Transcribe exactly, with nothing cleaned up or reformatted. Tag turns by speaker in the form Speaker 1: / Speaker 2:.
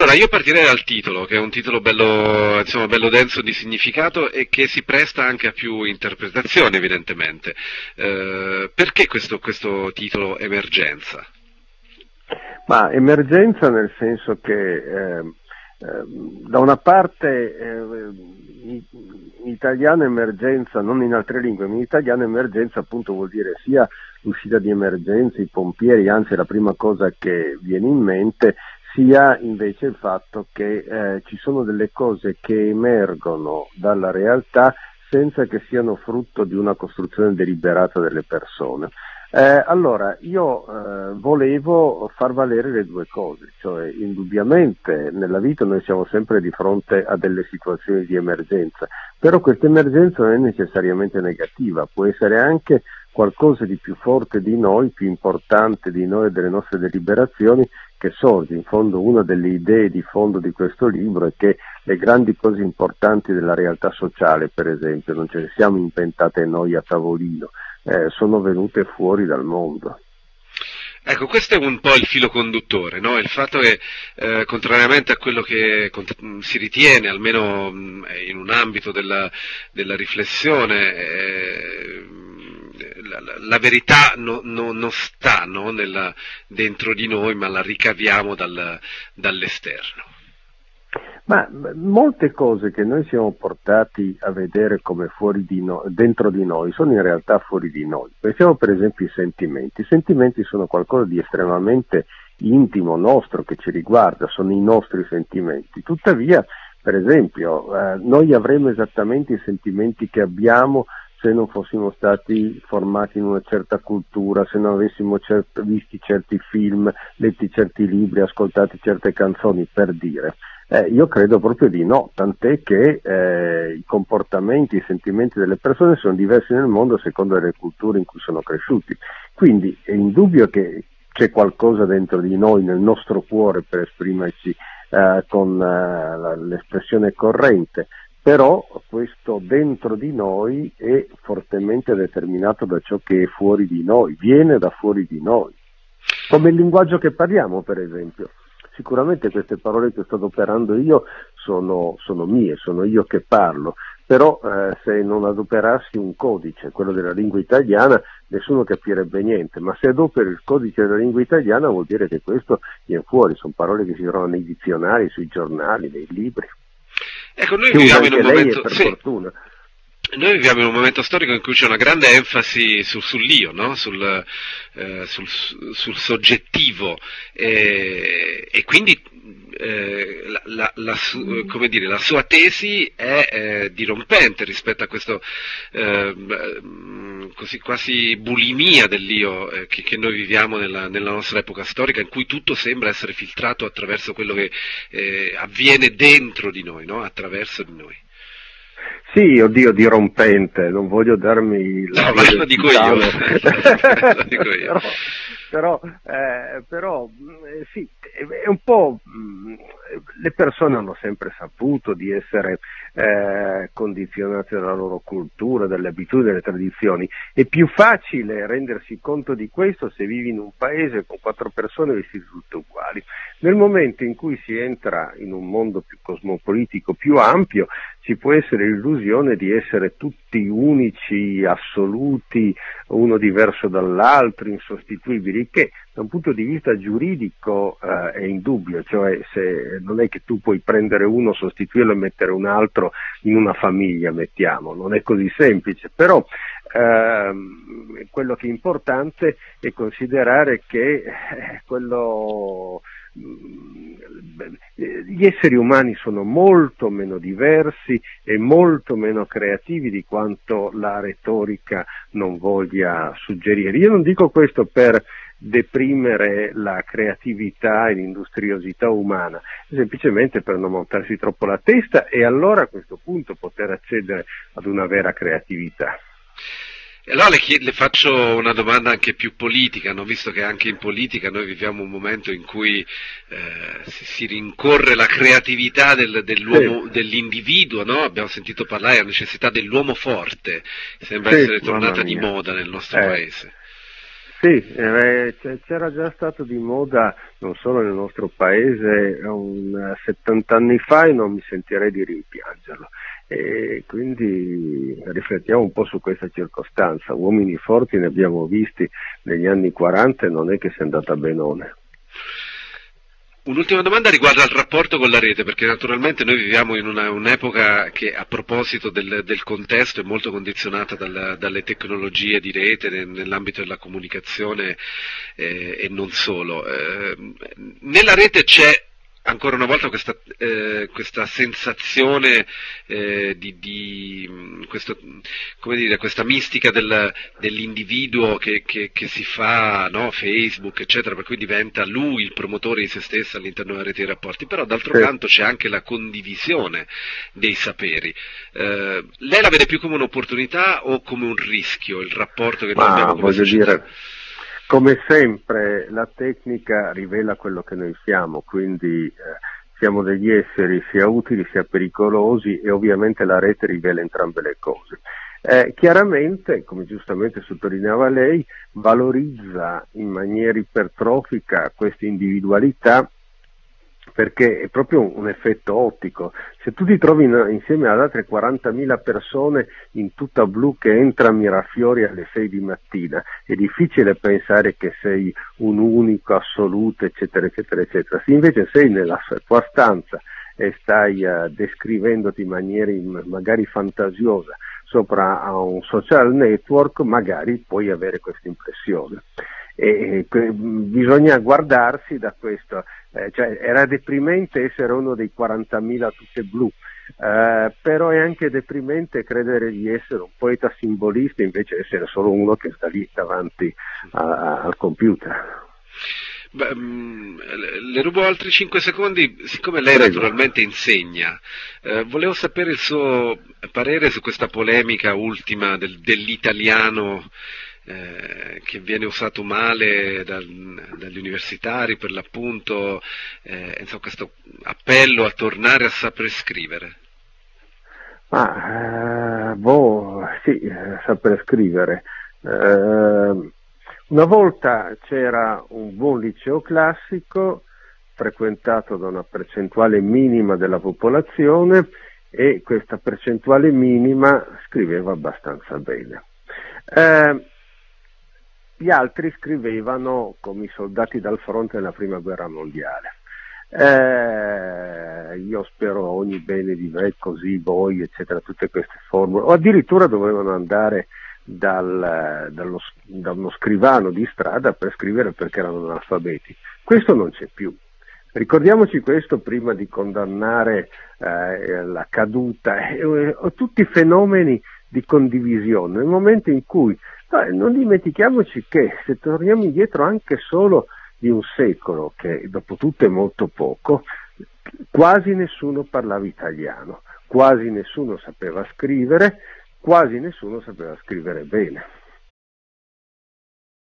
Speaker 1: Allora, io partirei dal titolo, che è un titolo bello, insomma, bello denso di significato e che si presta anche a più interpretazioni, evidentemente. Eh, perché questo, questo titolo Emergenza?
Speaker 2: Ma emergenza nel senso che eh, eh, da una parte eh, in, in italiano emergenza, non in altre lingue, ma in italiano emergenza appunto vuol dire sia l'uscita di emergenza, i pompieri, anzi è la prima cosa che viene in mente, sia invece il fatto che eh, ci sono delle cose che emergono dalla realtà senza che siano frutto di una costruzione deliberata delle persone. Eh, allora, io eh, volevo far valere le due cose, cioè indubbiamente nella vita noi siamo sempre di fronte a delle situazioni di emergenza, però questa emergenza non è necessariamente negativa, può essere anche qualcosa di più forte di noi, più importante di noi e delle nostre deliberazioni che sorge. In fondo una delle idee di fondo di questo libro è che le grandi cose importanti della realtà sociale, per esempio, non ce le siamo inventate noi a tavolino, eh, sono venute fuori dal mondo.
Speaker 1: Ecco, questo è un po' il filo conduttore, no? Il fatto che, eh, contrariamente a quello che cont- si ritiene, almeno mh, in un ambito della, della riflessione, eh, la, la, la verità no, no, non sta, no, nella, dentro di noi, ma la ricaviamo dal, dall'esterno.
Speaker 2: Ma molte cose che noi siamo portati a vedere come fuori di no, dentro di noi sono in realtà fuori di noi. Pensiamo per esempio ai sentimenti. I sentimenti sono qualcosa di estremamente intimo nostro che ci riguarda, sono i nostri sentimenti. Tuttavia, per esempio, eh, noi avremmo esattamente i sentimenti che abbiamo se non fossimo stati formati in una certa cultura, se non avessimo cert- visti certi film, letti certi libri, ascoltati certe canzoni, per dire. Eh, io credo proprio di no, tant'è che eh, i comportamenti, i sentimenti delle persone sono diversi nel mondo a seconda delle culture in cui sono cresciuti. Quindi è indubbio che c'è qualcosa dentro di noi, nel nostro cuore, per esprimerci eh, con eh, l'espressione corrente, però questo dentro di noi è fortemente determinato da ciò che è fuori di noi, viene da fuori di noi. Come il linguaggio che parliamo, per esempio. Sicuramente queste parole che sto adoperando io sono, sono mie, sono io che parlo, però eh, se non adoperassi un codice, quello della lingua italiana, nessuno capirebbe niente, ma se adoperi il codice della lingua italiana vuol dire che questo viene fuori, sono parole che si trovano nei dizionari, sui giornali, nei libri.
Speaker 1: Ecco, noi
Speaker 2: Che
Speaker 1: viviamo
Speaker 2: usa
Speaker 1: in un
Speaker 2: anche lei,
Speaker 1: momento,
Speaker 2: per
Speaker 1: sì,
Speaker 2: fortuna.
Speaker 1: Noi viviamo in un momento storico in cui c'è una grande enfasi sul, sull'io, no? sul, eh, sul, sul soggettivo e, e quindi eh, la, la, la, su, come dire, la sua tesi è eh, dirompente rispetto a questo eh, così quasi bulimia dell'io eh, che, che noi viviamo nella, nella nostra epoca storica, in cui tutto sembra essere filtrato attraverso quello che eh, avviene dentro di noi, no? Attraverso di noi.
Speaker 2: Sì, oddio, dirompente, non voglio darmi la
Speaker 1: no, ma lo dico io, lo dico io.
Speaker 2: però, però, eh, però eh, sì, è un po', mh, le persone hanno sempre saputo di essere eh, condizionate dalla loro cultura, dalle abitudini, dalle tradizioni. È più facile rendersi conto di questo se vivi in un paese con quattro persone vestite tutte uguali. Nel momento in cui si entra in un mondo più cosmopolitico, più ampio, ci può essere l'illusione di essere tutti unici, assoluti, uno diverso dall'altro, insostituibili, che da un punto di vista giuridico eh, è indubbio, cioè se non è che tu puoi prendere uno, sostituirlo e mettere un altro in una famiglia, mettiamo, non è così semplice, però ehm, quello che è importante è considerare che eh, quello gli esseri umani sono molto meno diversi e molto meno creativi di quanto la retorica non voglia suggerire. Io non dico questo per deprimere la creatività e l'industriosità umana, semplicemente per non montarsi troppo la testa e allora a questo punto poter accedere ad una vera creatività.
Speaker 1: E allora le, chied- le faccio una domanda anche più politica, no? Visto che anche in politica noi viviamo un momento in cui eh, si, si rincorre la creatività del, dell'uomo,
Speaker 2: Sì.
Speaker 1: dell'individuo, no? Abbiamo sentito parlare della necessità dell'uomo forte, sembra
Speaker 2: Sì,
Speaker 1: essere tornata
Speaker 2: mamma
Speaker 1: di
Speaker 2: mia.
Speaker 1: moda nel nostro
Speaker 2: Eh.
Speaker 1: paese.
Speaker 2: Sì, eh, c'era già stato di moda non solo nel nostro paese un settanta anni fa e non mi sentirei di rimpiangerlo. E quindi riflettiamo un po' su questa circostanza. Uomini forti ne abbiamo visti negli anni quaranta e non è che sia andata benone.
Speaker 1: Un'ultima domanda riguarda il rapporto con la rete, perché naturalmente noi viviamo in una, un'epoca che a proposito del, del contesto è molto condizionata dal, dalle tecnologie di rete nell'ambito della comunicazione eh, e non solo. Eh, nella rete c'è ancora una volta questa, eh, questa sensazione eh, di, di questo, come dire, questa mistica del, dell'individuo che, che, che si fa, no, Facebook, eccetera, per cui diventa lui il promotore di se stesso all'interno della rete dei rapporti, però d'altro
Speaker 2: Sì.
Speaker 1: canto c'è anche la condivisione dei saperi. Eh, lei la vede più come un'opportunità o come un rischio, il rapporto che noi
Speaker 2: Ma
Speaker 1: abbiamo come
Speaker 2: voglio
Speaker 1: società?
Speaker 2: dire, come sempre la tecnica rivela quello che noi siamo, quindi eh, siamo degli esseri sia utili sia pericolosi e ovviamente la rete rivela entrambe le cose. Eh, chiaramente, come giustamente sottolineava lei, valorizza in maniera ipertrofica questa individualità perché è proprio un effetto ottico. Se tu ti trovi in, insieme ad altre quarantamila persone in tutta blu che entra a mirafiori alle sei di mattina, è difficile pensare che sei un unico, assoluto, eccetera, eccetera, eccetera. Se invece sei nella tua stanza e stai uh, descrivendoti in maniera in, magari fantasiosa sopra a un social network, magari puoi avere questa impressione. E, e bisogna guardarsi da questo, eh, cioè era deprimente essere uno dei quarantamila tutte blu, eh, però è anche deprimente credere di essere un poeta simbolista invece essere solo uno che sta lì davanti a, a, al computer.
Speaker 1: Beh, mh, le rubo altri cinque secondi, siccome lei
Speaker 2: Prego.
Speaker 1: naturalmente insegna, eh, volevo sapere il suo parere su questa polemica ultima del, dell'italiano eh, che viene usato male dal, dagli universitari per l'appunto, eh, insomma, questo appello a tornare a saper scrivere.
Speaker 2: Ma, eh, boh, sì, eh, saper scrivere. Eh, Una volta c'era un buon liceo classico frequentato da una percentuale minima della popolazione e questa percentuale minima scriveva abbastanza bene. Eh, gli altri scrivevano come i soldati dal fronte nella prima guerra mondiale. Eh, io spero ogni bene di me, così voi, eccetera, tutte queste formule, o addirittura dovevano andare Dal, dallo, da uno scrivano di strada per scrivere perché erano analfabeti. Questo non c'è più. Ricordiamoci questo prima di condannare eh, la caduta e eh, tutti i fenomeni di condivisione. Nel momento in cui eh, non dimentichiamoci che se torniamo indietro anche solo di un secolo, che dopo tutto è molto poco, quasi nessuno parlava italiano, quasi nessuno sapeva scrivere, quasi nessuno sapeva scrivere bene.